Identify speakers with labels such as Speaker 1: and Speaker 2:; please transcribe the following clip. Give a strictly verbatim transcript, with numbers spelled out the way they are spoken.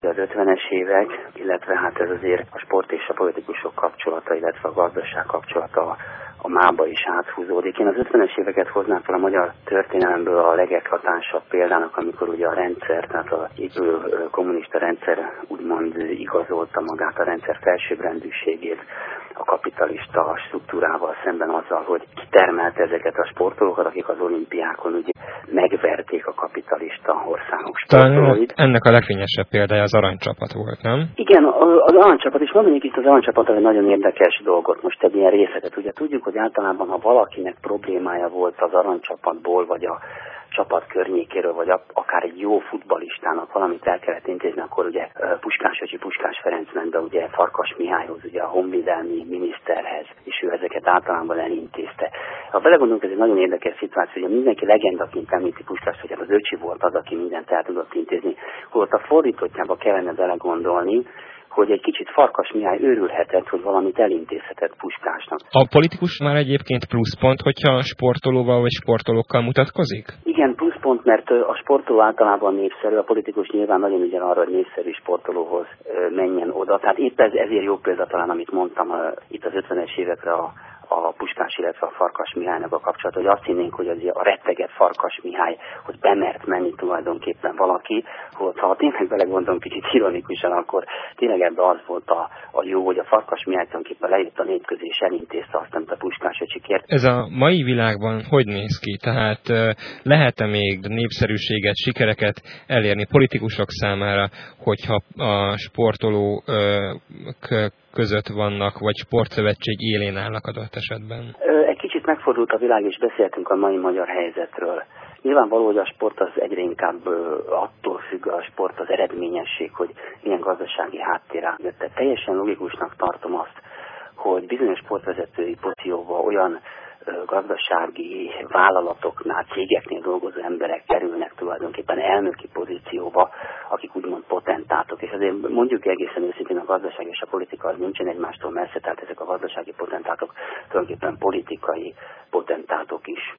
Speaker 1: Az ötvenes évek, illetve hát ez azért a sport és a politikusok kapcsolata, illetve a gazdaság kapcsolata a mába is áthúzódik. Én az ötvenes éveket hoznám fel a magyar történelemből a legeklatánsabb példának, amikor ugye a rendszer, tehát a épülő kommunista rendszer úgymond igazolta magát, a rendszer felsőbbrendűségét a kapitalista struktúrával szemben azzal, hogy kitermelt ezeket a sportolókat, akik az olimpiákon ugye megverték a kapitalista országok sportolóit.
Speaker 2: Ennek a legfényesebb példája az aranycsapat volt, nem?
Speaker 1: Igen, az aranycsapat, és mondanék itt az aranycsapat egy nagyon érdekes dolgot, most egy ilyen részletet. Ugye tudjuk, hogy általában, ha valakinek problémája volt az aranycsapatból, vagy a csapat környékéről, vagy akár egy jó futballistának valamit el kellett intézni, akkor ugye Puskás Öcsi, Puskás Ferenc ment be ugye Farkas Mihályhoz, ugye a honvédelmi miniszterhez, és ő ezeket általában elintézte. Ha belegondolunk, ez egy nagyon érdekes szituáció, hogy mindenki legendaként említi Puskást, hogy az öcsi volt az, aki mindent el tudott intézni, holott a fordítottjába kellene belegondolni, hogy egy kicsit Farkas Mihály őrülhetett, hogy valamit elintézhetett Puskásnak.
Speaker 2: A politikus már egyébként pluszpont, hogyha sportolóval vagy sportolókkal mutatkozik?
Speaker 1: Igen, pluszpont, mert a sportoló általában népszerű, a politikus nyilván nagyon ügyel arra, hogy népszerű sportolóhoz menjen oda. Tehát épp ez, ezért jó példa talán, amit mondtam itt az ötvenes évekre a a Puskás, illetve a Farkas Mihálynak a kapcsolat, hogy azt hinnénk, hogy az a retteget Farkas Mihály, hogy bemert menni tulajdonképpen valaki, hogy ha tényleg belegondolom kicsit ironikusan, akkor tényleg ebben az volt a, a jó, hogy a Farkas Mihály tulajdonképpen lejött a nép közé és elintézte azt, amit a Puskás öcsi kért.
Speaker 2: Ez a mai világban hogy néz ki? Tehát lehet-e még népszerűséget, sikereket elérni politikusok számára, hogyha a sportolók között vannak, vagy sportszövetség élén állnak adott esetben?
Speaker 1: Egy kicsit megfordult a világ, és beszéltünk a mai magyar helyzetről. Nyilvánvaló, hogy a sport az egyre inkább attól függ, a sport az eredményesség, hogy milyen gazdasági háttér áll. De teljesen logikusnak tartom azt, hogy bizonyos sportvezetői pozícióban olyan gazdasági vállalatoknál, cégeknél dolgozó emberek kerülnek tulajdonképpen elnöki pozícióba, akik úgymond potentátok. És azért mondjuk egészen őszintén, a gazdaság és a politika az nincsen egymástól messze, tehát ezek a gazdasági potentátok tulajdonképpen politikai potentátok is.